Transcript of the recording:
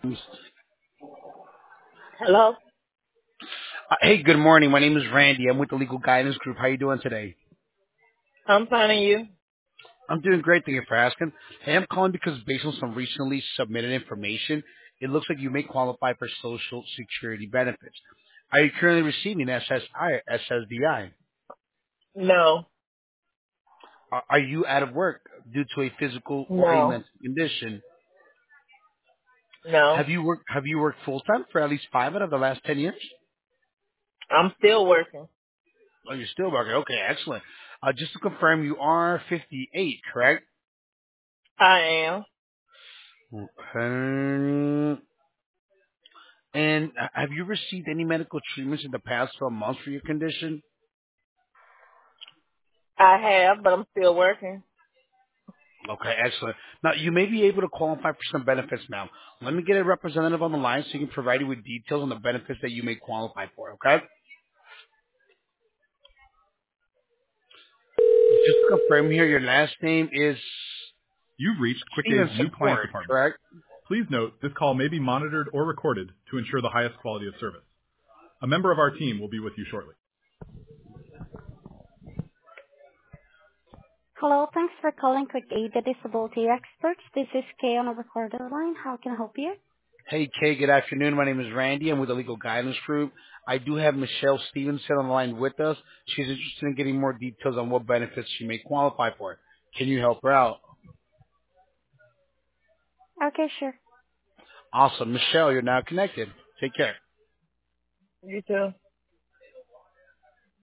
Hello? Hey, good morning. My name is Randy. I'm with the Legal Guidance Group. How you doing today? I'm finding you. I'm doing great. Thank you for asking. Hey, I'm calling because based on some recently submitted information, it looks like you may qualify for Social Security benefits. Are you currently receiving SSI or SSDI? No. Are you out of work due to a physical or a No. mental condition? No. Have you worked full time for at least 5 out of the last 10 years? I'm still working. Oh, you're still working. Okay, excellent. Just to confirm, you are 58, correct? I am. Okay. And have you received any medical treatments in the past 12 months for your condition? I have, but I'm still working. Okay, excellent. Now, you may be able to qualify for some benefits now. Let me get a representative on the line so you can provide you with details on the benefits that you may qualify for, okay? Just to confirm here, your last name is You've reached QuickAid's new Stevenson client Ford, department. correct? Please note this call may be monitored or recorded to ensure the highest quality of service. A member of our team will be with you shortly. Hello, thanks for calling Quick Aid, the disability experts. This is Kay on a recorded line. How can I help you? Hey, Kay, good afternoon. My name is Randy. I'm with the Legal Guidance Group. I do have Michelle Stevenson on the line with us. She's interested in getting more details on what benefits she may qualify for. Can you help her out? Okay, sure. Awesome. Michelle, you're now connected. Take care. You too.